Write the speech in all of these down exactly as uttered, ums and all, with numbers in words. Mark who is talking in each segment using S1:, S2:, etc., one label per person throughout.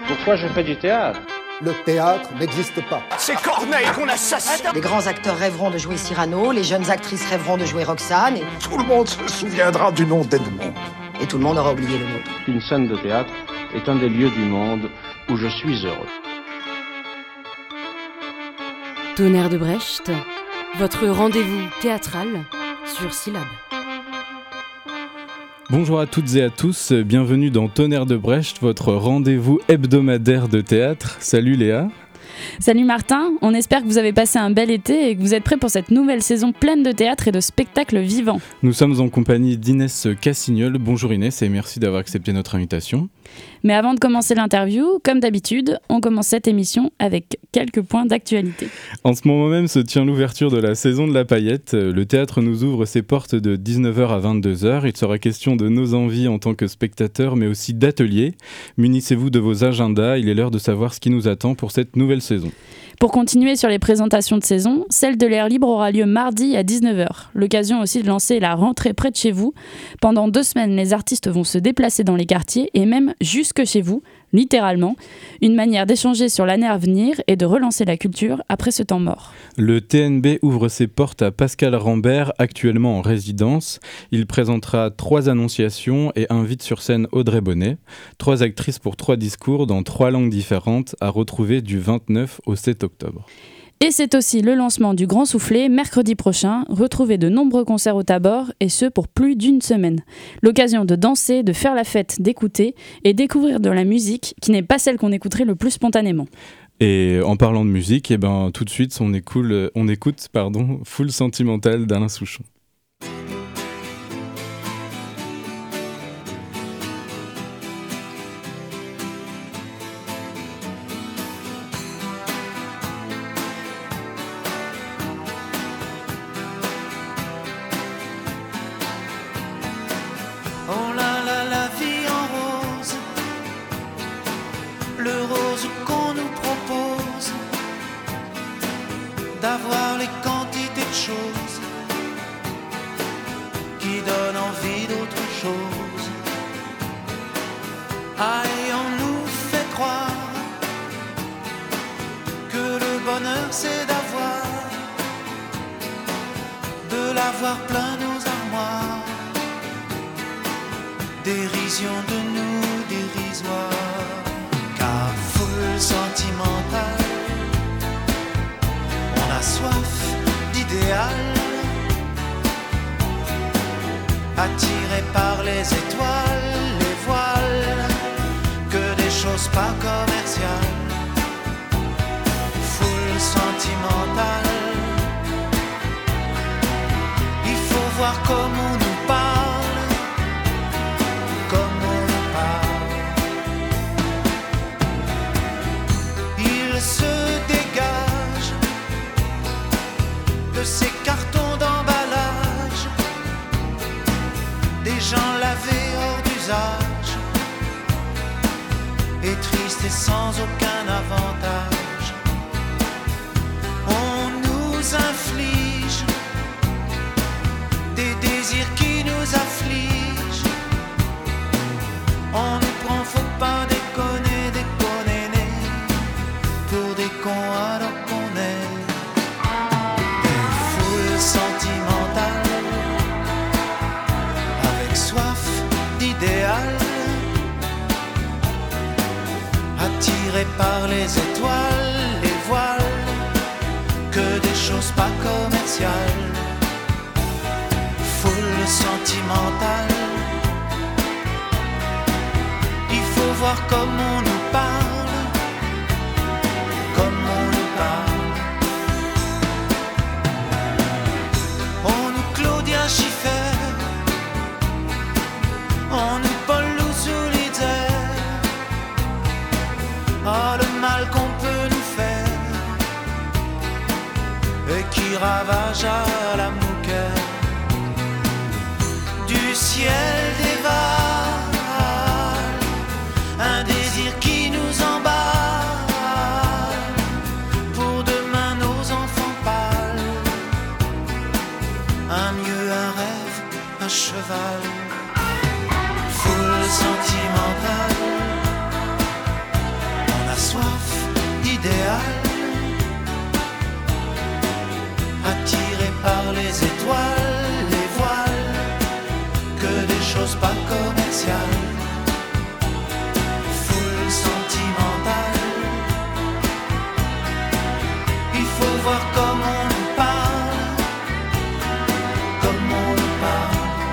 S1: Pourquoi je fais du théâtre ?
S2: Le théâtre n'existe pas.
S3: C'est Corneille qu'on assassine.
S4: Les grands acteurs rêveront de jouer Cyrano, les jeunes actrices rêveront de jouer Roxane, et...
S2: Tout le monde se souviendra du nom d'Edmond.
S4: et tout le monde aura oublié le nôtre.
S1: Une scène de théâtre est un des lieux du monde où je suis heureux.
S5: Tonnerre de Brecht, votre rendez-vous théâtral sur Syllab.
S6: Bonjour à toutes et à tous, bienvenue dans Tonnerre de Brecht, votre rendez-vous hebdomadaire de théâtre. Salut Léa.
S7: Salut Martin, on espère que vous avez passé un bel été et que vous êtes prêts pour cette nouvelle saison pleine de théâtre et de spectacles vivants.
S6: Nous sommes en compagnie d'Inès Cassignol. Bonjour Inès et merci d'avoir accepté notre invitation.
S7: Mais avant de commencer l'interview, comme d'habitude, on commence cette émission avec quelques points d'actualité.
S6: En ce moment même se tient l'ouverture de la saison de la paillette. Le théâtre nous ouvre ses portes de dix-neuf heures à vingt-deux heures. Il sera question de nos envies en tant que spectateurs, mais aussi d'ateliers. Munissez-vous de vos agendas, il est l'heure de savoir ce qui nous attend pour cette nouvelle saison.
S7: Pour continuer sur les présentations de saison, celle de l'air libre aura lieu mardi à dix-neuf heures. L'occasion aussi de lancer la rentrée près de chez vous. Pendant deux semaines, les artistes vont se déplacer dans les quartiers et même jusque chez vous, littéralement. Une manière d'échanger sur l'année à venir et de relancer la culture après ce temps mort.
S6: Le T N B ouvre ses portes à Pascal Rambert, actuellement en résidence. Il présentera trois annonciations et invite sur scène Audrey Bonnet. Trois actrices pour trois discours dans trois langues différentes à retrouver du vingt-neuf au sept octobre.
S7: Et c'est aussi le lancement du Grand Soufflet mercredi prochain. Retrouvez de nombreux concerts au Tabor et ce pour plus d'une semaine. L'occasion de danser, de faire la fête, d'écouter et découvrir de la musique qui n'est pas celle qu'on écouterait le plus spontanément.
S6: Et en parlant de musique, eh ben, tout de suite on écoute, on écoute pardon, Foule sentimentale d'Alain Souchon.
S8: D'avoir les quantités de choses qui donnent envie d'autre chose. Aïe, on nous fait croire que le bonheur c'est d'avoir, de l'avoir plein nos armoires. Dérision de nous dérisoire, car foule sentimentale. On a soif d'idéal, attiré par les étoiles, les voiles, que des choses pas commerciales. Foule sentimentale, il faut voir comme on nous parle, comme on nous parle. Il se dégage de ces cartons d'emballage, des gens lavés hors d'usage, et tristes et sans aucun avantage. On nous inflige des désirs qui nous affligent. On nous prend, faut pas déconner, déconner, pour des cons alors qu'on est sentimentale, avec soif d'idéal, attiré par les étoiles, les voiles, que des choses pas commerciales. Foule sentimentale, il faut voir comme on nous parle, comme on nous parle. Schiffer, on nous Paul Solitaire. Oh, le mal qu'on peut nous faire et qui ravage à la mouquette. Du par les étoiles, les voiles, que des choses pas commerciales. Foule sentimentale, il faut voir comment on nous parle, comment on nous parle.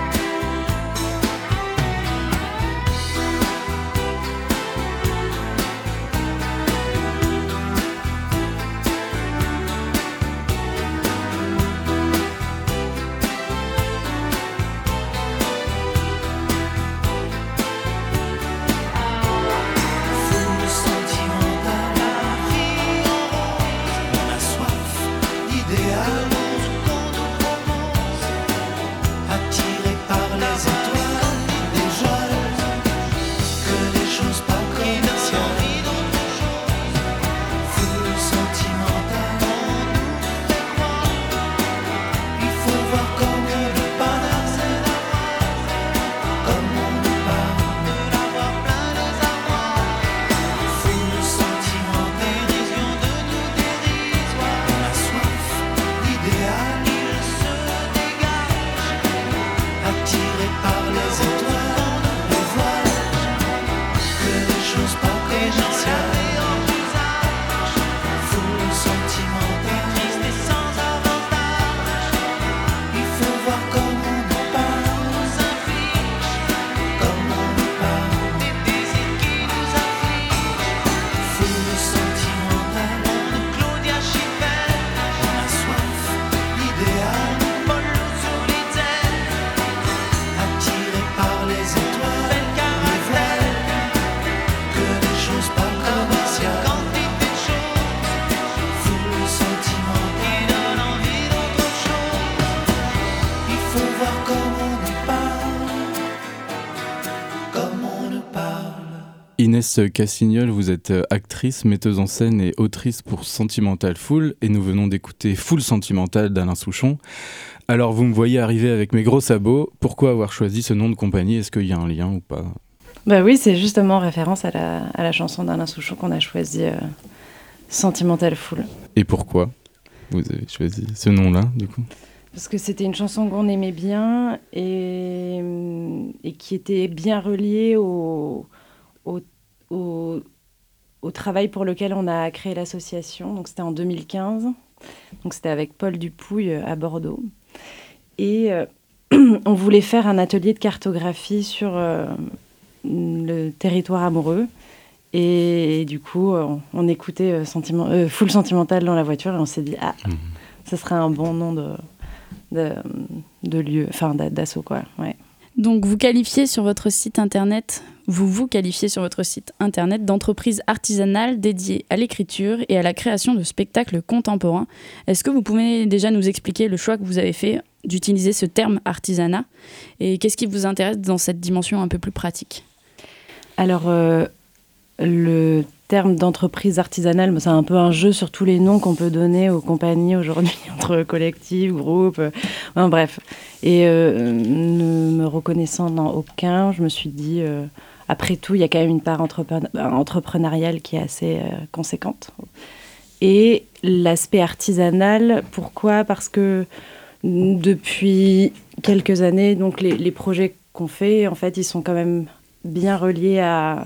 S6: Inès Cassignol, vous êtes actrice, metteuse en scène et autrice pour Sentimental Foule, et nous venons d'écouter Foule Sentimental d'Alain Souchon. Alors vous me voyez arriver avec mes gros sabots, pourquoi avoir choisi ce nom de compagnie? Est-ce qu'il y a un lien ou pas?
S9: Bah oui, c'est justement en référence à la, à la chanson d'Alain Souchon qu'on a choisi, euh, Sentimental Foule.
S6: Et pourquoi vous avez choisi ce nom-là, du coup?
S9: Parce que c'était une chanson qu'on aimait bien et, et qui était bien reliée au, au, au, au travail pour lequel on a créé l'association. Donc c'était en deux mille quinze. Donc c'était avec Paul Dupouille à Bordeaux. Et euh, on voulait faire un atelier de cartographie sur euh, le territoire amoureux. Et, et du coup, on, on écoutait euh, sentiment, euh, Foule Sentimental dans la voiture et on s'est dit, ah, mmh. ce serait un bon nom de, de, de lieu, enfin d'assaut, quoi. Ouais.
S7: Donc vous qualifiez sur votre site internet, vous vous qualifiez sur votre site internet d'entreprise artisanale dédiée à l'écriture et à la création de spectacles contemporains. Est-ce que vous pouvez déjà nous expliquer le choix que vous avez fait d'utiliser ce terme artisanat et qu'est-ce qui vous intéresse dans cette dimension un peu plus pratique?
S9: Alors, euh, le terme d'entreprise artisanale, c'est un peu un jeu sur tous les noms qu'on peut donner aux compagnies aujourd'hui, entre collectifs, groupes, euh, enfin, bref. Et euh, ne me reconnaissant dans aucun, je me suis dit, euh, après tout, il y a quand même une part entrepren- entrepreneuriale qui est assez euh, conséquente. Et l'aspect artisanal, pourquoi? Parce que depuis quelques années, donc les, les projets qu'on fait, en fait, ils sont quand même bien reliés à,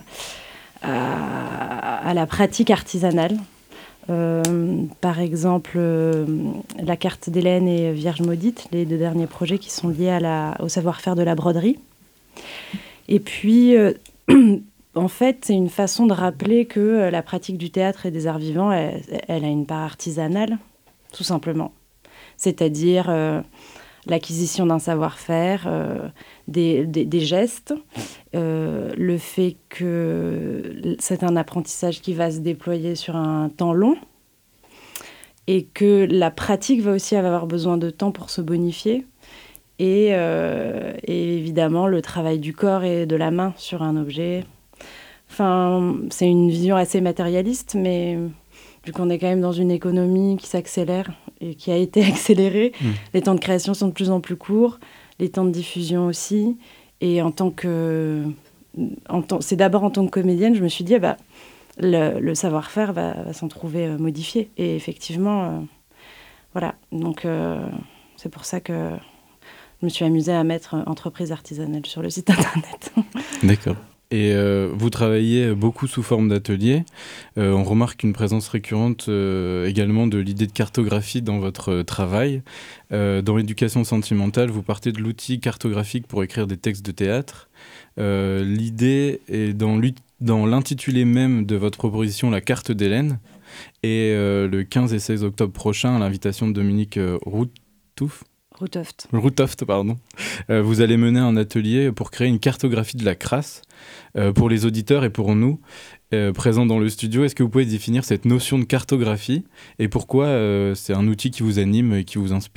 S9: à, à la pratique artisanale. Euh, par exemple, euh, la carte d'Hélène et Vierge Maudite, les deux derniers projets qui sont liés à la, au savoir-faire de la broderie. Et puis, euh, en fait, c'est une façon de rappeler que la pratique du théâtre et des arts vivants, elle, elle a une part artisanale, tout simplement. C'est-à-dire euh, l'acquisition d'un savoir-faire, euh, des, des, des gestes, euh, le fait que c'est un apprentissage qui va se déployer sur un temps long et que la pratique va aussi avoir besoin de temps pour se bonifier et, euh, et évidemment le travail du corps et de la main sur un objet. Enfin, c'est une vision assez matérialiste, mais vu qu'on est quand même dans une économie qui s'accélère et qui a été accélérée, mmh. les temps de création sont de plus en plus courts, les temps de diffusion aussi. Et en tant que... En tant, c'est d'abord en tant que comédienne, je me suis dit, ah bah, le, le savoir-faire va, va s'en trouver euh, modifié. Et effectivement, euh, voilà. Donc, euh, C'est pour ça que je me suis amusée à mettre entreprise artisanale sur le site internet.
S6: D'accord. Et euh, vous travaillez beaucoup sous forme d'atelier. Euh, on remarque une présence récurrente euh, également de l'idée de cartographie dans votre euh, travail. Euh, dans l'éducation sentimentale, vous partez de l'outil cartographique pour écrire des textes de théâtre. Euh, l'idée est dans, dans l'intitulé même de votre proposition, la carte d'Hélène. Et euh, le quinze et seize octobre prochain, à l'invitation de Dominique euh, Routouf,
S9: Routoft.
S6: Routoft, pardon. Euh, vous allez mener un atelier pour créer une cartographie de la crasse euh, pour les auditeurs et pour nous euh, présents dans le studio. Est-ce que vous pouvez définir cette notion de cartographie et pourquoi euh, c'est un outil qui vous anime et qui vous inspire ?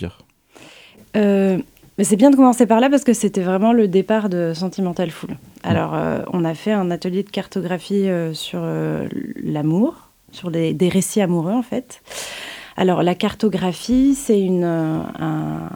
S9: euh, mais c'est bien de commencer par là parce que c'était vraiment le départ de Sentimental Fool. Alors, euh, on a fait un atelier de cartographie euh, sur euh, l'amour, sur des, des récits amoureux en fait. Alors, la cartographie, c'est une, un,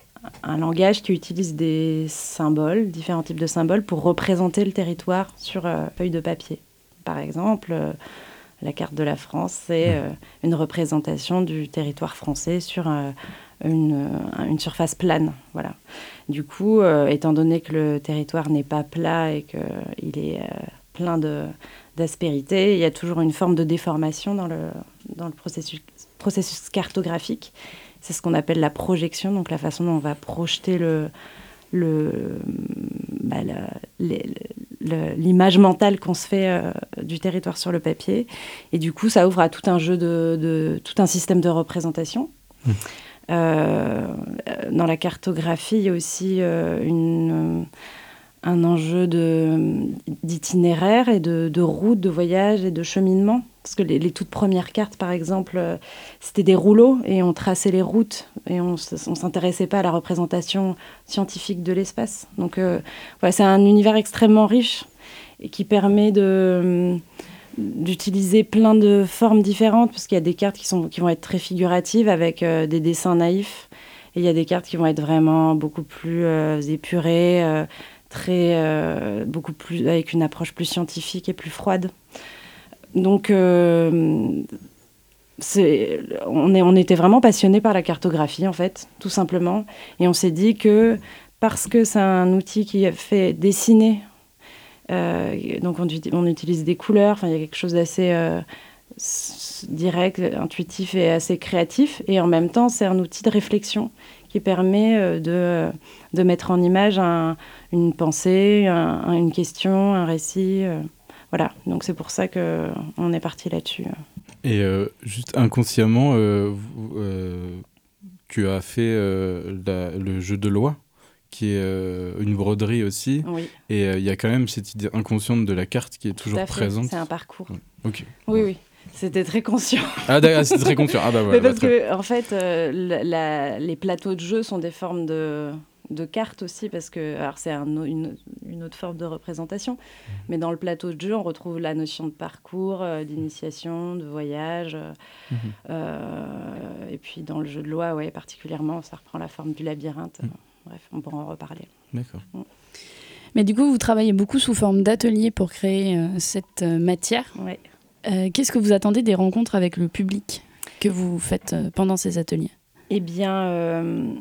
S9: un langage qui utilise des symboles, différents types de symboles, pour représenter le territoire sur euh, feuille de papier. Par exemple, euh, la carte de la France, c'est euh, une représentation du territoire français sur euh, une, une surface plane. Voilà. Du coup, euh, étant donné que le territoire n'est pas plat et qu'il est euh, plein de, d'aspérité, il y a toujours une forme de déformation dans le, dans le processus processus cartographique. C'est ce qu'on appelle la projection, donc la façon dont on va projeter le, le, bah, la, les, le, l'image mentale qu'on se fait euh, du territoire sur le papier. Et du coup, ça ouvre à tout un jeu de, de tout un système de représentation. Mmh. Euh, dans la cartographie, il y a aussi euh, une, un enjeu de, d'itinéraire et de, de route, de voyage et de cheminement. Parce que les, les toutes premières cartes, par exemple, euh, c'était des rouleaux et on traçait les routes et on ne s'intéressait pas à la représentation scientifique de l'espace. Donc, euh, voilà, c'est un univers extrêmement riche et qui permet de, d'utiliser plein de formes différentes parce qu'il y a des cartes qui, sont, qui vont être très figuratives avec euh, des dessins naïfs et il y a des cartes qui vont être vraiment beaucoup plus euh, épurées, euh, très, euh, beaucoup plus, avec une approche plus scientifique et plus froide. Donc, euh, c'est, on, est, on était vraiment passionnés par la cartographie, en fait, tout simplement. Et on s'est dit que, parce que c'est un outil qui fait dessiner, euh, donc on, on utilise des couleurs, enfin, il y a quelque chose d'assez euh, direct, intuitif et assez créatif. Et en même temps, c'est un outil de réflexion qui permet euh, de, de mettre en image un, une pensée, un, une question, un récit... Euh, Voilà, donc c'est pour ça qu'on est parti là-dessus.
S6: Et euh, juste inconsciemment, euh, vous, euh, tu as fait euh, la, le jeu de loi, qui est euh, une broderie aussi. Oui. Et il euh, y a quand même cette idée inconsciente de la carte qui est
S9: Tout
S6: toujours
S9: à fait.
S6: présente.
S9: C'est un parcours.
S6: Ouais. Ok.
S9: Oui, oui. C'était très conscient.
S6: Ah, d'accord, c'était très conscient. Ah, bah voilà.
S9: Mais parce
S6: bah,
S9: que, en fait, euh, la, la, les plateaux de jeu sont des formes de... de cartes aussi, parce que alors c'est un, une, une autre forme de représentation, mmh. mais dans le plateau de jeu, on retrouve la notion de parcours, euh, d'initiation, de voyage, mmh. euh, et puis dans le jeu de loi, ouais, particulièrement, ça reprend la forme du labyrinthe. Mmh. Bref, on pourra en reparler.
S6: D'accord.
S9: Mmh.
S7: Mais du coup, vous travaillez beaucoup sous forme d'atelier pour créer euh, cette euh, matière.
S9: Ouais.
S7: Euh, qu'est-ce que vous attendez des rencontres avec le public que vous faites euh, pendant ces ateliers ?
S9: Eh bien... Euh,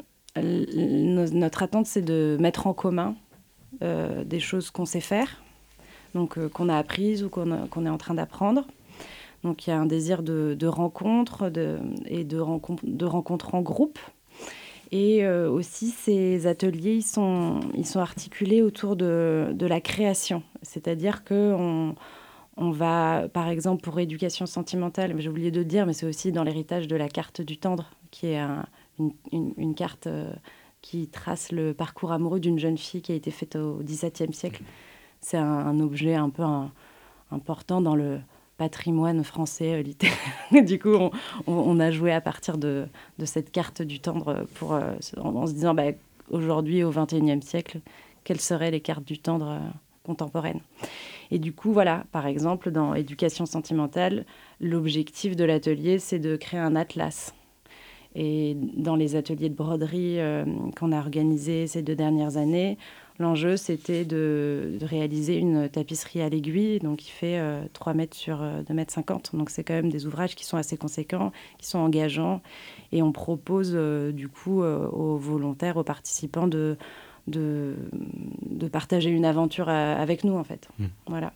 S9: notre attente, c'est de mettre en commun euh, des choses qu'on sait faire, donc euh, qu'on a apprises ou qu'on, a, qu'on est en train d'apprendre. Donc il y a un désir de, de rencontre de, et de, rencon- de rencontres en groupe. Et euh, aussi, ces ateliers, ils sont, ils sont articulés autour de, de la création. C'est-à-dire qu'on on va, par exemple, pour éducation sentimentale, j'ai oublié de le dire, mais c'est aussi dans l'héritage de la carte du tendre, qui est un... Une, une, une carte euh, qui trace le parcours amoureux d'une jeune fille qui a été faite au dix-septième siècle. C'est un, un objet un peu un, important dans le patrimoine français euh, littéraire. Du coup, on, on, on a joué à partir de, de cette carte du tendre pour, euh, en, en se disant, bah, aujourd'hui, au vingt et unième siècle, quelles seraient les cartes du tendre euh, contemporaines. Et du coup, voilà, par exemple, dans éducation sentimentale, l'objectif de l'atelier, c'est de créer un atlas. Et dans les ateliers de broderie euh, qu'on a organisés ces deux dernières années, l'enjeu, c'était de, de réaliser une tapisserie à l'aiguille, donc qui fait euh, trois mètres sur euh, deux mètres cinquante. Donc, c'est quand même des ouvrages qui sont assez conséquents, qui sont engageants. Et on propose, euh, du coup, euh, aux volontaires, aux participants, de, de, de partager une aventure à, avec nous, en fait. Mmh. Voilà.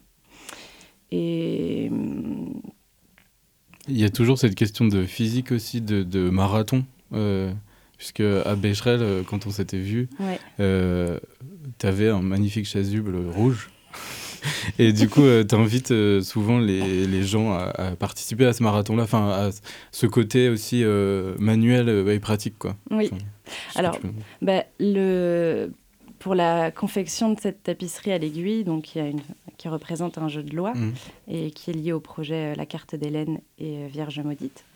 S9: Et...
S6: Il y a toujours cette question de physique aussi, de, de marathon. Euh... Puisque à Becherel, quand on s'était vu, ouais. euh, tu avais un magnifique chasuble rouge. Et du coup, euh, tu invites euh, souvent les, les gens à, à participer à ce marathon-là, enfin à ce côté aussi euh, manuel euh, et pratique, quoi.
S9: Oui.
S6: Enfin,
S9: alors, peux... bah, le... pour la confection de cette tapisserie à l'aiguille, donc il y a une qui représente un jeu de loi mmh. et qui est lié au projet euh, La Carte d'Hélène et euh, Vierge maudite.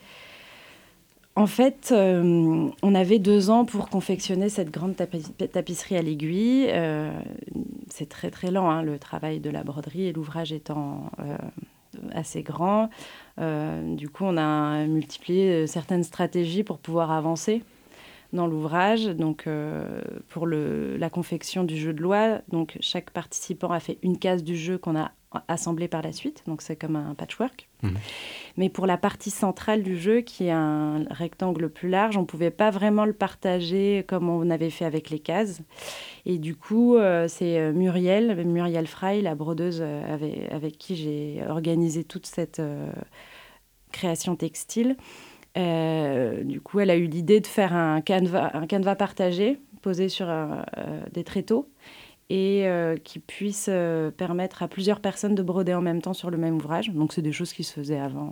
S9: En fait, euh, on avait deux ans pour confectionner cette grande tapis- tapisserie à l'aiguille. Euh, c'est très, très lent, hein, le travail de la broderie et l'ouvrage étant euh, assez grand. Euh, du coup, on a multiplié certaines stratégies pour pouvoir avancer dans l'ouvrage. Donc, euh, pour le, la confection du jeu de loi, donc, chaque participant a fait une case du jeu qu'on a assemblé par la suite. Donc, c'est comme un patchwork. Mmh. Mais pour la partie centrale du jeu, qui est un rectangle plus large, on ne pouvait pas vraiment le partager comme on avait fait avec les cases. Et du coup, euh, c'est Muriel, Muriel Frey, la brodeuse avec, avec qui j'ai organisé toute cette euh, création textile. Euh, du coup, elle a eu l'idée de faire un canevas, un canevas partagé, posé sur un, euh, des tréteaux, et euh, qui puisse euh, permettre à plusieurs personnes de broder en même temps sur le même ouvrage. Donc, c'est des choses qui se faisaient avant.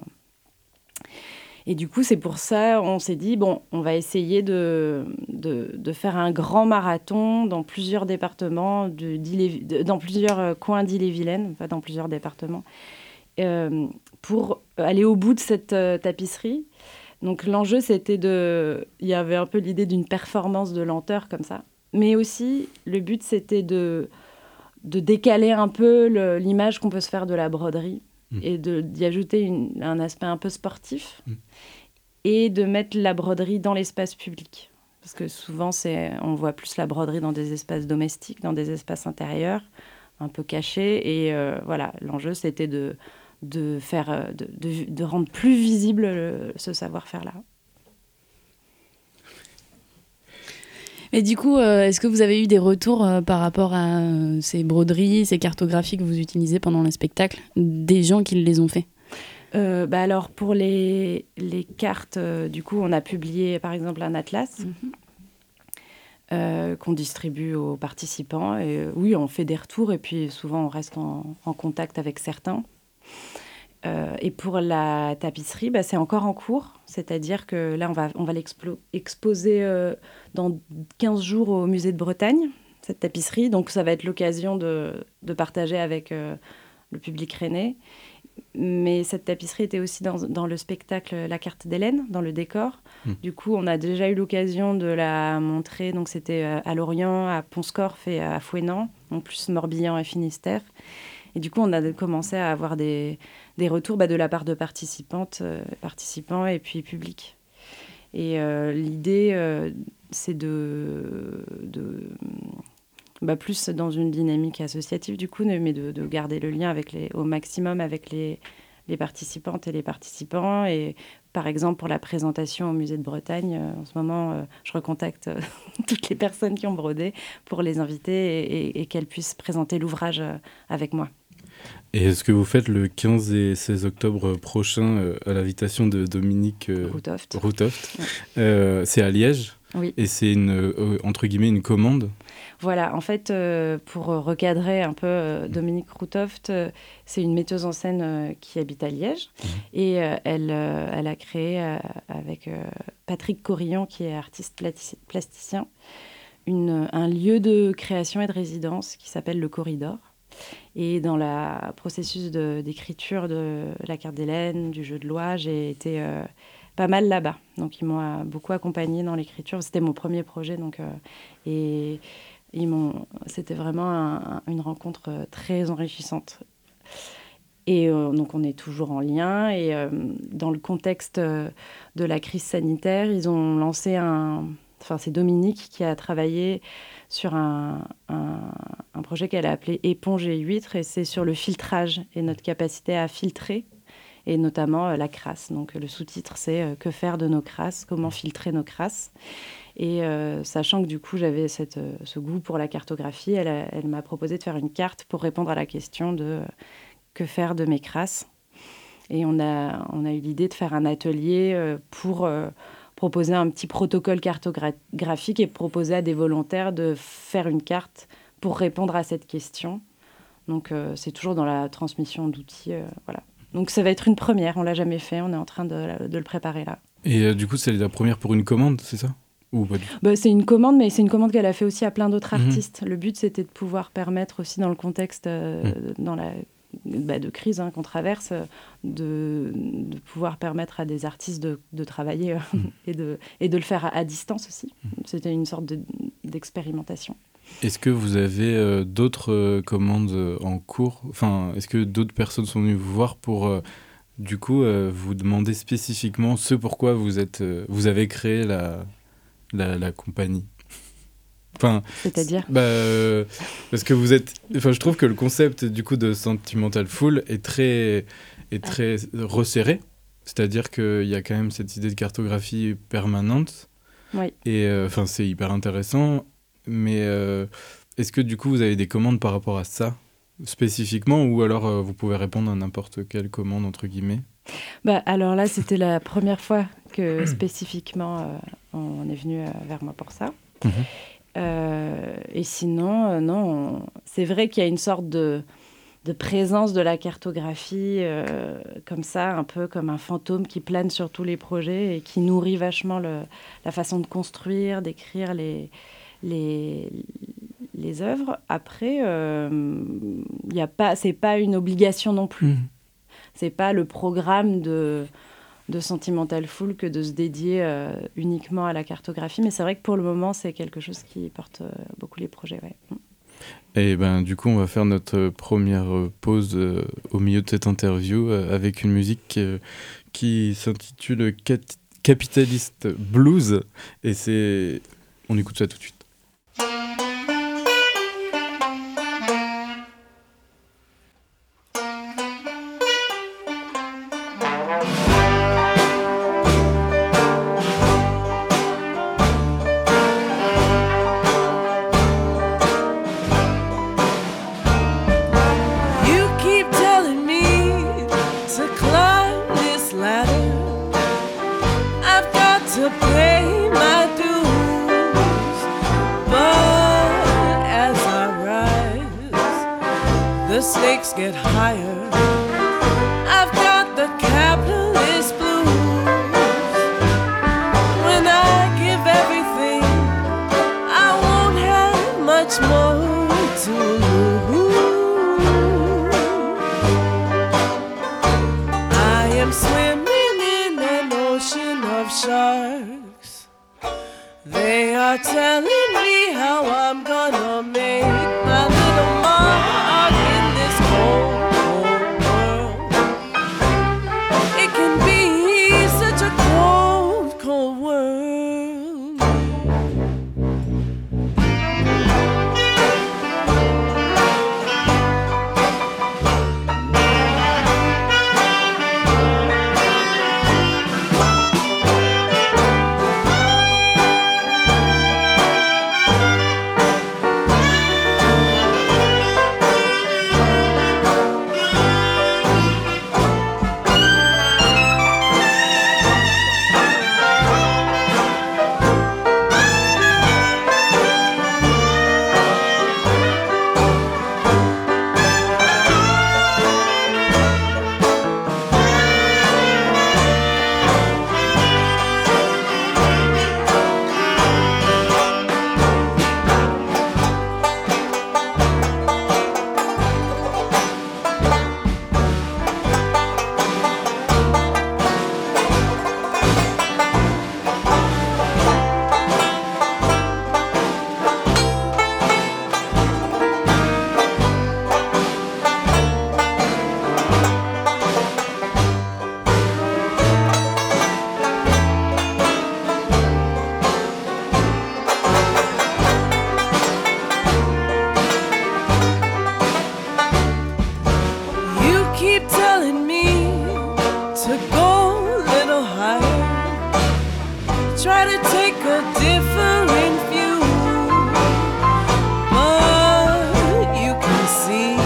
S9: Et du coup, c'est pour ça on s'est dit, bon, on va essayer de, de, de faire un grand marathon dans plusieurs départements, de, de, dans plusieurs coins d'Ille-et-Vilaine, enfin dans plusieurs départements, euh, pour aller au bout de cette euh, tapisserie. Donc, l'enjeu, c'était de... Il y avait un peu l'idée d'une performance de lenteur comme ça. Mais aussi, le but, c'était de, de décaler un peu le, l'image qu'on peut se faire de la broderie mmh. et de, d'y ajouter une, un aspect un peu sportif mmh. et de mettre la broderie dans l'espace public. Parce que souvent, c'est, on voit plus la broderie dans des espaces domestiques, dans des espaces intérieurs, un peu cachés. Et euh, voilà, l'enjeu, c'était de, de, faire, de, de, de rendre plus visible le, ce savoir-faire-là.
S7: Et du coup, euh, est-ce que vous avez eu des retours euh, par rapport à euh, ces broderies, ces cartographies que vous utilisez pendant le spectacle, des gens qui les ont fait ?
S9: euh, bah alors, pour les, les cartes, euh, du coup, on a publié, par exemple, un atlas mm-hmm. euh, qu'on distribue aux participants. Et euh, oui, on fait des retours et puis souvent, on reste en, en contact avec certains. Euh, et pour la tapisserie, bah, c'est encore en cours. C'est-à-dire que là, on va, on va l'exposer euh, dans quinze jours au Musée de Bretagne, cette tapisserie. Donc, ça va être l'occasion de, de partager avec euh, le public rennais. Mais cette tapisserie était aussi dans, dans le spectacle La Carte d'Hélène, dans le décor. Mmh. Du coup, on a déjà eu l'occasion de la montrer. Donc, c'était à Lorient, à Pont-Scorff et à Fouesnant, donc plus Morbihan et Finistère. Et du coup, on a commencé à avoir des, des retours bah, de la part de participantes, euh, participants et puis public. Et euh, l'idée, euh, c'est de, de bah, plus dans une dynamique associative du coup, mais de, de garder le lien avec les, au maximum avec les, les participantes et les participants. Et par exemple, pour la présentation au Musée de Bretagne, euh, en ce moment, euh, je recontacte euh, toutes les personnes qui ont brodé pour les inviter et, et, et qu'elles puissent présenter l'ouvrage euh, avec moi.
S6: Et est-ce que vous faites le quinze et seize octobre prochain euh, à l'invitation de Dominique euh,
S9: Routoft,
S6: Routoft. Ouais. Euh, c'est à Liège.
S9: Oui.
S6: Et c'est une, euh, entre guillemets une commande.
S9: Voilà, en fait, euh, pour recadrer un peu euh, Dominique Routoft, euh, c'est une metteuse en scène euh, qui habite à Liège. Mmh. Et euh, elle, euh, elle a créé euh, avec euh, Patrick Corillon, qui est artiste plati- plasticien, une, un lieu de création et de résidence qui s'appelle le Corridor. Et dans le processus de, d'écriture de La Carte d'Hélène, du jeu de loi, j'ai été euh, pas mal là-bas. Donc, ils m'ont euh, beaucoup accompagnée dans l'écriture. C'était mon premier projet. Donc, euh, et ils m'ont, c'était vraiment un, une rencontre très enrichissante. Et euh, donc, on est toujours en lien. Et euh, dans le contexte euh, de la crise sanitaire, ils ont lancé un... Enfin, c'est Dominique qui a travaillé sur un, un, un projet qu'elle a appelé Éponge et huître. Et c'est sur le filtrage et notre capacité à filtrer, et notamment euh, la crasse. Donc, le sous-titre, c'est euh, « Que faire de nos crasses ? Comment filtrer nos crasses ?» Et euh, sachant que du coup, j'avais cette, euh, ce goût pour la cartographie, elle, a, elle m'a proposé de faire une carte pour répondre à la question de euh, que faire de mes crasses. Et on a, on a eu l'idée de faire un atelier euh, pour euh, proposer un petit protocole cartographique et proposer à des volontaires de faire une carte pour répondre à cette question. Donc, euh, c'est toujours dans la transmission d'outils. Euh, voilà. Donc, ça va être une première. On ne l'a jamais fait. On est en train de, de le préparer là.
S6: Et euh, du coup, c'est la première pour une commande, c'est ça ? Ou pas du tout ?
S9: Bah, c'est une commande, mais c'est une commande qu'elle a fait aussi à plein d'autres
S6: Mmh.
S9: artistes. Le but, c'était de pouvoir permettre aussi dans le contexte euh, mmh. dans la, bah, de crise hein, qu'on traverse, de, de pouvoir permettre à des artistes de, de travailler euh, mmh. et, de, et de le faire à, à distance aussi. Mmh. C'était une sorte de, d'expérimentation.
S6: Est-ce que vous avez euh, d'autres euh, commandes euh, en cours ? Enfin, est-ce que d'autres personnes sont venues vous voir pour... Euh, du coup, euh, vous demander spécifiquement ce pourquoi vous, êtes, euh, vous avez créé la... La, la compagnie. Enfin,
S9: c'est-à-dire
S6: bah, euh, parce que vous êtes. Enfin, je trouve que le concept du coup de Sentimental Fool est très, est très ah. resserré. C'est-à-dire qu'il y a quand même cette idée de cartographie permanente.
S9: Oui.
S6: Et enfin, euh, c'est hyper intéressant. Mais euh, est-ce que du coup vous avez des commandes par rapport à ça spécifiquement, ou alors euh, vous pouvez répondre à n'importe quelle commande entre guillemets?
S9: Bah, alors là, c'était la première fois que spécifiquement euh, on est venu euh, vers moi pour ça. Mmh. Euh, et sinon, euh, non, on... c'est vrai qu'il y a une sorte de, de présence de la cartographie euh, comme ça, un peu comme un fantôme qui plane sur tous les projets et qui nourrit vachement le, la façon de construire, d'écrire les, les, les œuvres. Après, euh, y a pas, c'est pas une obligation non plus. Mmh. C'est pas le programme de, de Sentimental Fool que de se dédier euh, uniquement à la cartographie. Mais c'est vrai que pour le moment, c'est quelque chose qui porte euh, beaucoup les projets. Ouais.
S6: Et ben, du coup, on va faire notre première pause euh, au milieu de cette interview euh, avec une musique euh, qui s'intitule Cat- Capitalist Blues. Et c'est... on écoute ça tout de suite.
S10: Get higher. I've got the capitalist blues. When I give everything, I won't have much more to lose. I am swimming in an ocean of sharks. They are telling me how I'm gonna make my little mark in this cold, cold try to take a different view, but you can see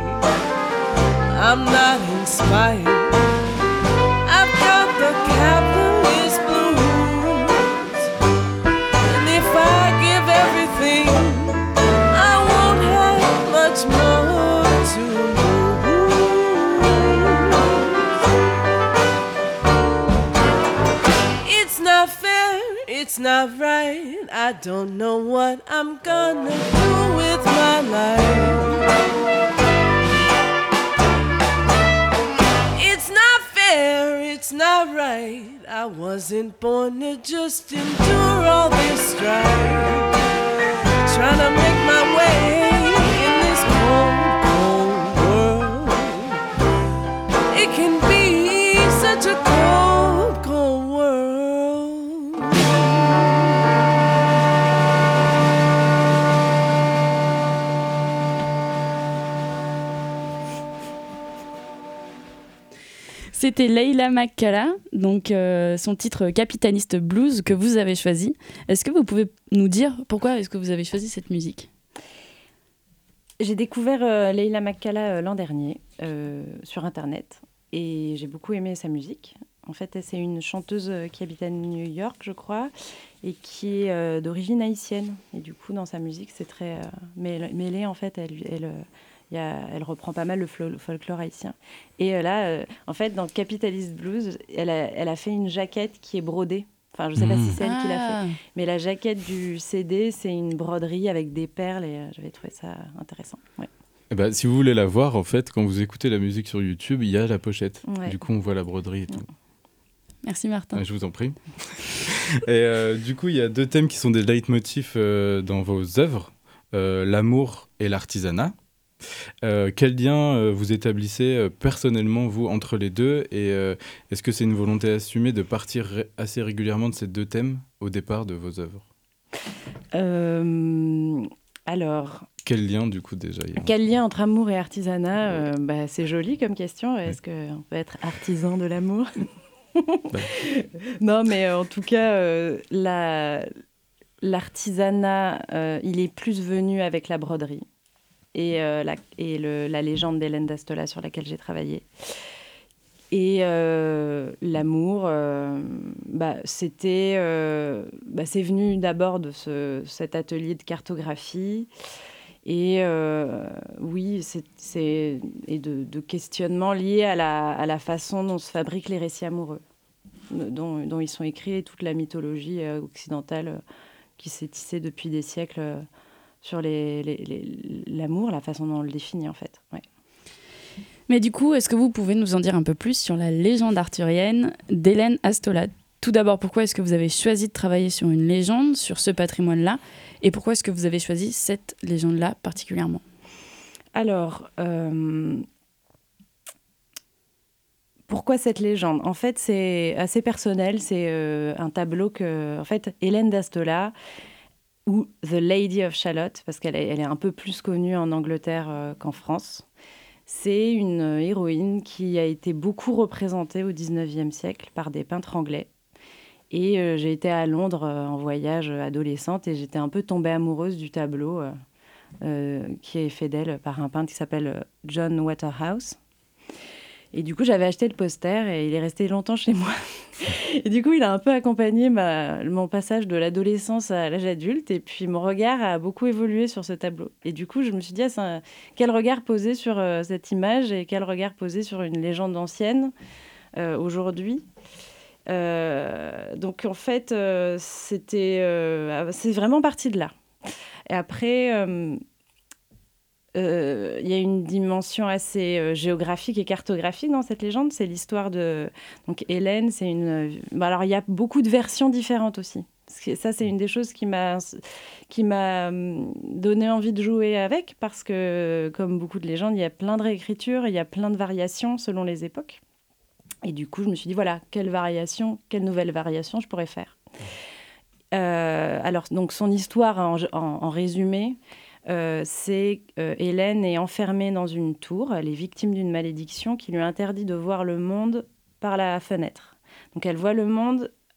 S10: I'm not inspired. I've got the capitalist blues, and if I give everything, I won't have much more to lose. It's not fair, it's not right. I don't know what I'm gonna do with my life. It's not right. I wasn't born to just endure all this strife, trying to make my way in this cold, cold world. It can be such a cold, cold world.
S7: C'était Leila McCalla, donc euh, son titre Capitalist Blues que vous avez choisi. Est-ce que vous pouvez nous dire pourquoi est-ce que vous avez choisi cette musique ?
S9: J'ai découvert euh, Leila McCalla euh, l'an dernier euh, sur Internet et j'ai beaucoup aimé sa musique. En fait, c'est une chanteuse qui habite à New York, je crois, et qui est euh, d'origine haïtienne. Et du coup, dans sa musique, c'est très euh, mêlé, en fait. Elle, elle, euh, y a, elle reprend pas mal le, flo- le folklore haïtien. Et euh, là, euh, en fait, dans Capitalist Blues, elle a, elle a fait une jaquette qui est brodée. Enfin, je ne sais mmh. pas si c'est elle ah. qui l'a fait. Mais la jaquette du C D, c'est une broderie avec des perles et euh, j'avais trouvé ça intéressant. Ouais.
S6: Eh ben, si vous voulez la voir, en fait, quand vous écoutez la musique sur YouTube, il y a la pochette. Ouais. Du coup, on voit la broderie et tout.
S7: Merci Martin.
S6: Ah, je vous en prie. Et euh, du coup, il y a deux thèmes qui sont des leitmotifs euh, dans vos œuvres, euh, l'amour et l'artisanat. Euh, quel lien euh, vous établissez euh, personnellement, vous, entre les deux ? Et euh, est-ce que c'est une volonté assumée de partir ré- assez régulièrement de ces deux thèmes au départ de vos œuvres ?
S9: euh, Alors...
S6: Quel lien, du coup, déjà y a...
S9: Quel lien entre amour et artisanat ? euh, bah, C'est joli comme question. Est-ce ouais. qu'on peut être artisan de l'amour ? bah. Non, mais euh, en tout cas, euh, la, l'artisanat, euh, il est plus venu avec la broderie et, euh, la, et le, la légende d'Hélène d'Astola sur laquelle j'ai travaillé. Et euh, l'amour, euh, bah, c'était, euh, bah, c'est venu d'abord de ce, cet atelier de cartographie. Et euh, oui, c'est, c'est, et de, de questionnements liés à la, à la façon dont se fabriquent les récits amoureux, dont, dont ils sont écrits, et toute la mythologie euh, occidentale euh, qui s'est tissée depuis des siècles euh, sur les, les, les, l'amour, la façon dont on le définit en fait. Ouais.
S7: Mais du coup, est-ce que vous pouvez nous en dire un peu plus sur la légende arthurienne d'Hélène Astola ? Tout d'abord, pourquoi est-ce que vous avez choisi de travailler sur une légende, sur ce patrimoine-là ? Et pourquoi est-ce que vous avez choisi cette légende-là particulièrement ?
S9: Alors, euh, pourquoi cette légende ? En fait, c'est assez personnel. C'est euh, un tableau que, en fait, Hélène d'Astola, ou The Lady of Shalott, parce qu'elle est, elle est un peu plus connue en Angleterre euh, qu'en France. C'est une héroïne qui a été beaucoup représentée au dix-neuvième siècle par des peintres anglais. Et euh, j'ai été à Londres euh, en voyage euh, adolescente et j'étais un peu tombée amoureuse du tableau euh, euh, qui est fait d'elle par un peintre qui s'appelle John Waterhouse. Et du coup, j'avais acheté le poster et il est resté longtemps chez moi. Et du coup, il a un peu accompagné ma, mon passage de l'adolescence à l'âge adulte. Et puis, mon regard a beaucoup évolué sur ce tableau. Et du coup, je me suis dit, ah, c'est un... quel regard poser sur euh, cette image et quel regard poser sur une légende ancienne euh, aujourd'hui. Euh, donc, en fait, euh, c'était, euh, c'est vraiment parti de là. Et après... Euh, Il euh, y a une dimension assez euh, géographique et cartographique dans cette légende. C'est l'histoire de... Donc, Hélène, c'est une... Bah, alors, il y a beaucoup de versions différentes aussi. Ça, c'est une des choses qui m'a, qui m'a donné envie de jouer avec, parce que, comme beaucoup de légendes, il y a plein de réécritures, il y a plein de variations selon les époques. Et du coup, je me suis dit, voilà, quelle variation, quelle nouvelle variation je pourrais faire. Euh, alors, donc, son histoire, en, en, en résumé... Euh, c'est euh, Hélène est enfermée dans une tour. Elle est victime d'une malédiction qui lui interdit de voir le monde par la fenêtre. Donc elle voit le monde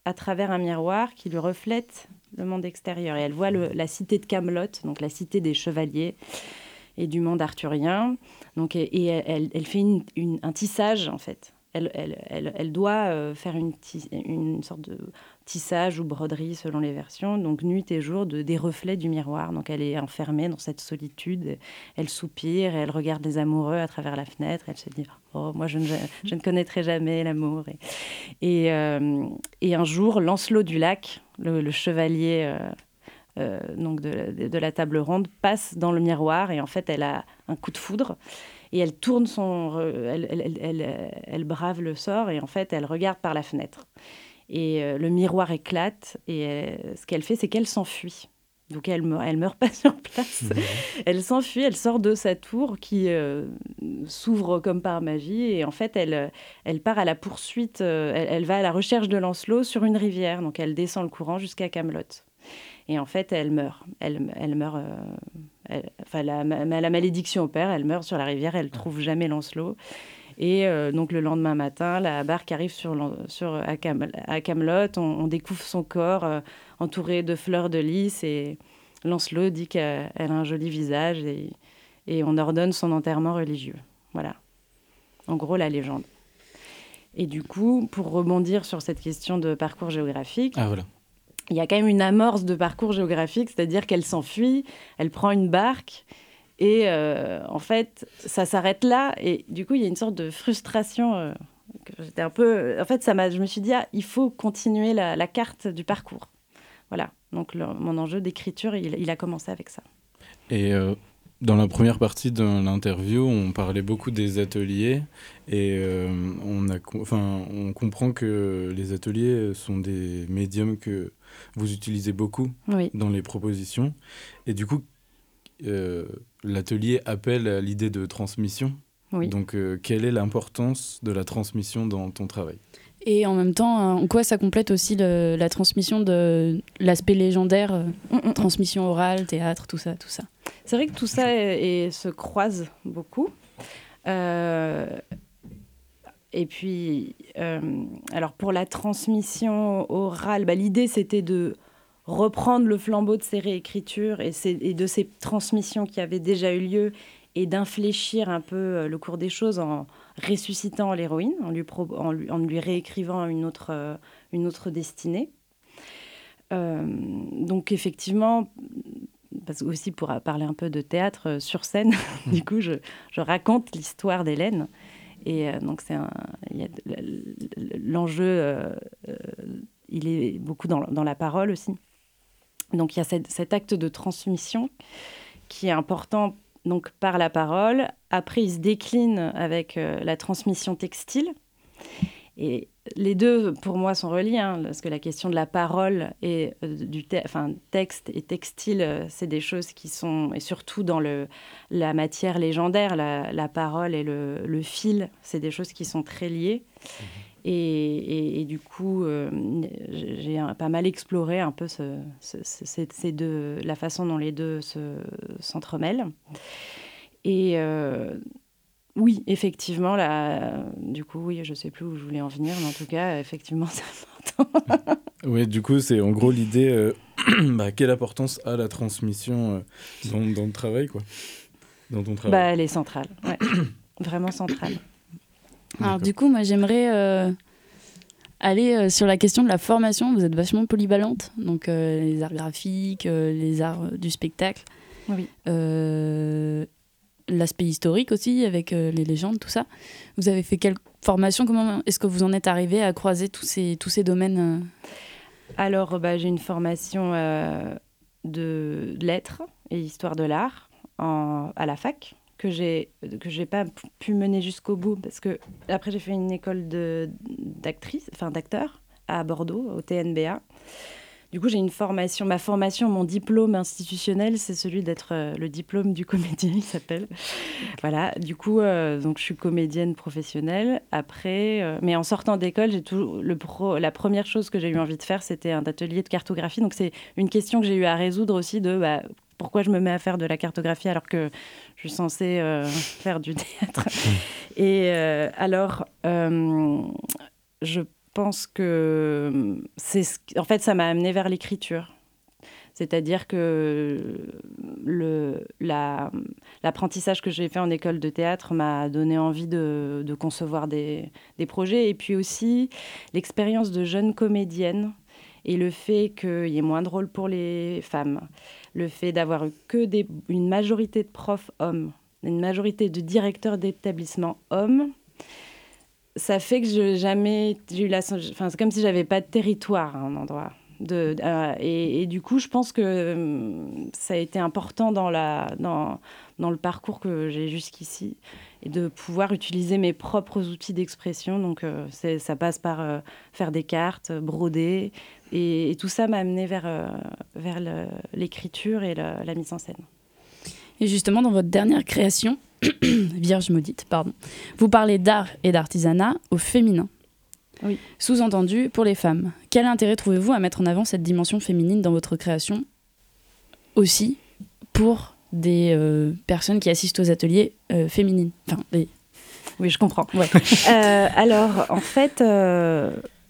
S9: à travers un miroir qui lui reflète le monde extérieur. Et elle voit le, la cité de Camelot, donc la cité des chevaliers et du monde arthurien. Donc, et, et elle, elle fait une, une, un tissage, en fait. Elle, elle, elle, elle doit euh, faire une, tis, une sorte de tissage ou broderie, selon les versions, donc nuit et jour, de, des reflets du miroir. Donc elle est enfermée dans cette solitude, elle soupire, et elle regarde les amoureux à travers la fenêtre, elle se dit « Oh, moi je ne, je ne connaîtrai jamais l'amour ». Et, et, euh, et un jour, Lancelot du Lac, le, le chevalier euh, euh, donc de, de, de la table ronde, passe dans le miroir, et en fait elle a un coup de foudre. Et elle tourne son... Elle, elle, elle, elle, elle brave le sort et en fait, elle regarde par la fenêtre. Et euh, le miroir éclate et elle, ce qu'elle fait, c'est qu'elle s'enfuit. Donc, elle ne elle meurt pas sur place. Mmh. Elle s'enfuit, elle sort de sa tour qui euh, s'ouvre comme par magie. Et en fait, elle, elle part à la poursuite, euh, elle, elle va à la recherche de Lancelot sur une rivière. Donc, elle descend le courant jusqu'à Camelot. Et en fait, elle meurt. Elle, elle meurt... Euh, elle, enfin, la, la malédiction opère, elle meurt sur la rivière, elle ne trouve jamais Lancelot. Et euh, donc, le lendemain matin, la barque arrive sur, sur, à, Cam, à Camelot. On, on découvre son corps euh, entouré de fleurs de lys. Et Lancelot dit qu'elle a un joli visage. Et, et on ordonne son enterrement religieux. Voilà. En gros, la légende. Et du coup, pour rebondir sur cette question de parcours géographique...
S6: Ah, voilà.
S9: Il y a quand même une amorce de parcours géographique, c'est-à-dire qu'elle s'enfuit, elle prend une barque et euh, en fait, ça s'arrête là. Et du coup, il y a une sorte de frustration. Euh, que j'étais un peu... En fait, ça m'a... je me suis dit, ah, il faut continuer la, la carte du parcours. Voilà. Donc, le, mon enjeu d'écriture, il, il a commencé avec ça.
S6: Et euh, dans la première partie de l'interview, on parlait beaucoup des ateliers et euh, on, a, enfin, on comprend que les ateliers sont des médiums que vous utilisez beaucoup oui. dans les propositions. Et du coup, euh, l'atelier appelle à l'idée de transmission. Oui. Donc, euh, quelle est l'importance de la transmission dans ton travail ?
S7: Et en même temps, en quoi ça complète aussi le, la transmission de l'aspect légendaire, euh, mmh, transmission orale, théâtre, tout ça, tout ça.
S9: C'est vrai que tout ça est, est, se croise beaucoup. Euh, et puis, euh, alors pour la transmission orale, bah, l'idée c'était de reprendre le flambeau de ces réécritures et, ces, et de ces transmissions qui avaient déjà eu lieu et d'infléchir un peu le cours des choses en ressuscitant l'héroïne, en lui, pro- en lui, en lui réécrivant une autre, euh, une autre destinée. Euh, donc effectivement, parce que aussi pour parler un peu de théâtre euh, sur scène, du coup je, je raconte l'histoire d'Hélène. Et euh, donc c'est un, y a, l'enjeu, euh, euh, il est beaucoup dans, dans la parole aussi. Donc il y a cette, cet acte de transmission qui est important donc par la parole. Après, il se décline avec euh, la transmission textile. Et les deux, pour moi, sont reliés, hein, parce que la question de la parole et euh, du te- enfin, texte et textile, euh, c'est des choses qui sont, et surtout dans le, la matière légendaire, la, la parole et le, le fil, c'est des choses qui sont très liées. Mmh. Et, et, et du coup, euh, j'ai un, pas mal exploré un peu ce, ce, ce, ces deux, la façon dont les deux se, s'entremêlent. Et euh, oui, effectivement, là, du coup, oui, je ne sais plus où je voulais en venir, mais en tout cas, effectivement, c'est important.
S6: Oui, du coup, c'est en gros l'idée, euh, bah, quelle importance a la transmission euh, dans, dans le travail, quoi, dans ton travail.
S9: Bah, elle est centrale, ouais. Vraiment centrale.
S7: Alors du coup, moi j'aimerais euh, aller euh, sur la question de la formation. Vous êtes vachement polyvalente, donc euh, les arts graphiques, euh, les arts euh, du spectacle,
S9: oui.
S7: euh, l'aspect historique aussi avec euh, les légendes, tout ça. Vous avez fait quelle formation ? Comment est-ce que vous en êtes arrivé à croiser tous ces, tous ces domaines euh...
S9: Alors bah, j'ai une formation euh, de lettres et histoire de l'art en, à la fac. que j'ai que j'ai pas pu mener jusqu'au bout parce que après j'ai fait une école de d'actrice, enfin d'acteur à Bordeaux au T N B A. Du coup, j'ai une formation, ma formation, mon diplôme institutionnel, c'est celui d'être euh, le diplôme du comédien, il s'appelle. Voilà. Du coup, euh, donc je suis comédienne professionnelle. Après, euh, mais en sortant d'école, j'ai toujours le pro, la première chose que j'ai eu envie de faire, c'était un atelier de cartographie. Donc c'est une question que j'ai eu à résoudre aussi de bah, pourquoi je me mets à faire de la cartographie alors que je suis censée euh, faire du théâtre. Et euh, alors, euh, je pense que c'est ce... en fait, ça m'a amené vers l'écriture. C'est-à-dire que le, la, l'apprentissage que j'ai fait en école de théâtre m'a donné envie de, de concevoir des, des projets. Et puis aussi, l'expérience de jeune comédienne et le fait qu'il y ait moins de rôles pour les femmes, le fait d'avoir eu que des, une majorité de profs hommes, une majorité de directeurs d'établissements hommes, ça fait que je jamais j'ai eu la, enfin, c'est comme si j'avais pas de territoire à un endroit. De, euh, et, et du coup, je pense que euh, ça a été important dans, la, dans, dans le parcours que j'ai jusqu'ici, et de pouvoir utiliser mes propres outils d'expression. Donc, euh, c'est, ça passe par euh, faire des cartes, broder, et, et tout ça m'a amené vers, euh, vers le, l'écriture et le, la mise en scène.
S7: Et justement, dans votre dernière création, Vierge maudite, pardon, vous parlez d'art et d'artisanat au féminin.
S9: Oui.
S7: Sous-entendu, pour les femmes. Quel intérêt trouvez-vous à mettre en avant cette dimension féminine dans votre création, aussi pour des euh, personnes qui assistent aux ateliers euh, féminines, enfin, des...
S9: Oui, je comprends.
S7: Ouais.
S9: euh, alors, en fait, euh,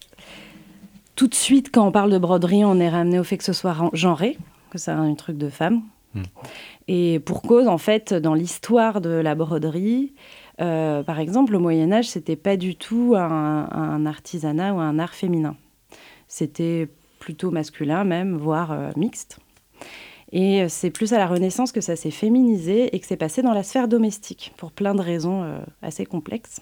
S9: tout de suite, quand on parle de broderie, on est ramené au fait que ce soit genré, que c'est un truc de femme. Mmh. Et pour cause, en fait, dans l'histoire de la broderie... Euh, par exemple, au Moyen-Âge, ce n'était pas du tout un, un artisanat ou un art féminin. C'était plutôt masculin même, voire euh, mixte. Et c'est plus à la Renaissance que ça s'est féminisé et que c'est passé dans la sphère domestique, pour plein de raisons euh, assez complexes.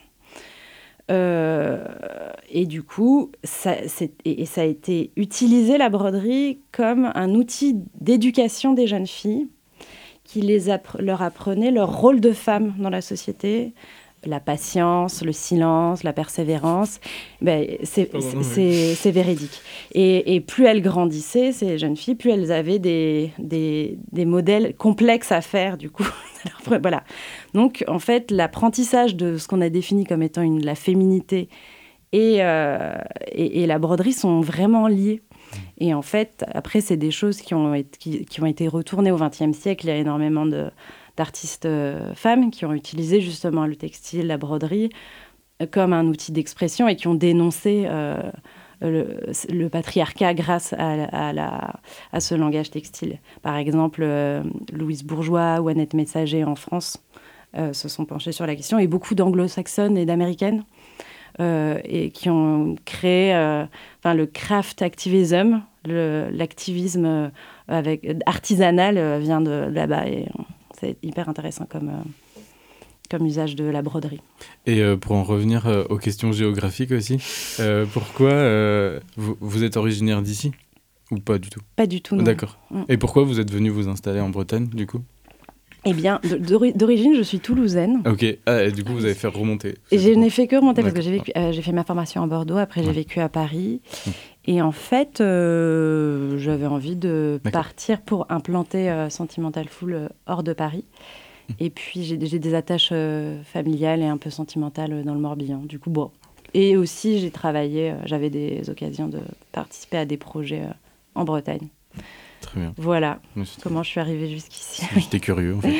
S9: Euh, et du coup, ça, c'est, et, et ça a été utilisé, la broderie, comme un outil d'éducation des jeunes filles, qui les appre- leur apprenait leur rôle de femme dans la société, la patience, le silence, la persévérance. Ben, c'est, oh, c'est, c'est, c'est véridique. Et, et plus elles grandissaient, ces jeunes filles, plus elles avaient des, des, des modèles complexes à faire, du coup. Alors, voilà. Donc, en fait, l'apprentissage de ce qu'on a défini comme étant une, la féminité et, euh, et, et la broderie sont vraiment liés. Et en fait, après, c'est des choses qui ont été, qui, qui ont été retournées au vingtième siècle. Il y a énormément de, d'artistes euh, femmes qui ont utilisé justement le textile, la broderie, euh, comme un outil d'expression et qui ont dénoncé euh, le, le patriarcat grâce à, à, la, à ce langage textile. Par exemple, euh, Louise Bourgeois ou Annette Messager en France euh, se sont penchées sur la question, et beaucoup d'anglo-saxonnes et d'américaines. Euh, et qui ont créé euh, enfin, le craft activism, le, l'activisme euh, avec, artisanal euh, vient de, de là-bas, et euh, c'est hyper intéressant comme, euh, comme usage de la broderie.
S6: Et euh, pour en revenir euh, aux questions géographiques aussi, euh, pourquoi euh, vous, vous êtes originaire d'ici ou pas du tout ?
S9: Pas du tout, non.
S6: D'accord.
S9: Mm.
S6: Et pourquoi vous êtes venu vous installer en Bretagne, du coup ?
S9: Eh bien, de, d'origine, je suis toulousaine.
S6: Ok, ah, et du coup, vous avez fait remonter.
S9: Et je n'ai fait que remonter parce que j'ai, vécu, euh, j'ai fait ma formation à Bordeaux, après ouais. j'ai vécu à Paris. Mmh. Et en fait, euh, j'avais envie de D'accord. partir pour implanter euh, Sentimental Fool euh, hors de Paris. Mmh. Et puis, j'ai, j'ai des attaches euh, familiales et un peu sentimentales dans le Morbihan. Du coup, bon. Et aussi, j'ai travaillé, euh, j'avais des occasions de participer à des projets euh, en Bretagne.
S6: Très bien.
S9: Voilà comment je suis arrivée jusqu'ici.
S6: J'étais curieux, en fait.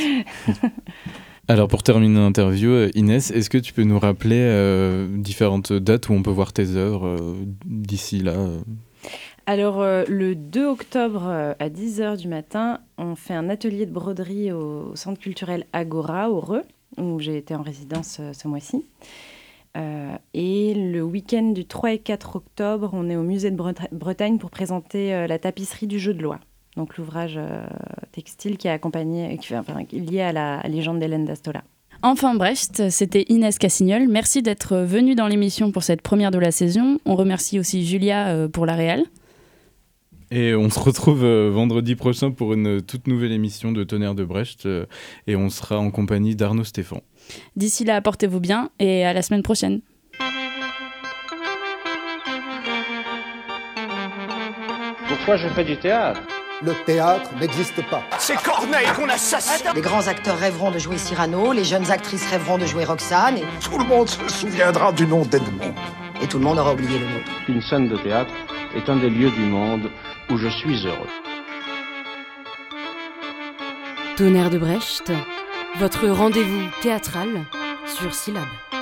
S6: Alors, pour terminer l'interview, Inès, est-ce que tu peux nous rappeler euh, différentes dates où on peut voir tes œuvres euh, d'ici là euh...
S9: Alors, euh, le deux octobre euh, à dix heures du matin, on fait un atelier de broderie au, au centre culturel Agora, au Reux, où j'ai été en résidence euh, ce mois-ci. Euh, et le week-end du trois et quatre octobre, on est au musée de Breta- Bretagne pour présenter euh, la tapisserie du jeu de loi. Donc l'ouvrage euh, textile qui est accompagné, qui, enfin, lié à la à légende d'Hélène d'Astola.
S7: Enfin Brest, c'était Inès Cassignol. Merci d'être venue dans l'émission pour cette première de la saison. On remercie aussi Julia euh, pour la réal.
S6: Et on se retrouve euh, vendredi prochain pour une toute nouvelle émission de Tonnerre de Brest euh, et on sera en compagnie d'Arnaud Stéphane.
S7: D'ici là, portez-vous bien et à la semaine prochaine.
S1: Pourquoi je fais du théâtre ?
S2: Le théâtre n'existe pas.
S3: C'est Corneille qu'on assassine.
S4: Les grands acteurs rêveront de jouer Cyrano, les jeunes actrices rêveront de jouer Roxane, et...
S2: Tout le monde se souviendra du nom d'Edmond.
S4: Et tout le monde aura oublié le nôtre.
S1: Une scène de théâtre est un des lieux du monde où je suis heureux.
S5: Tonnerre de Brest, votre rendez-vous théâtral sur Syllab.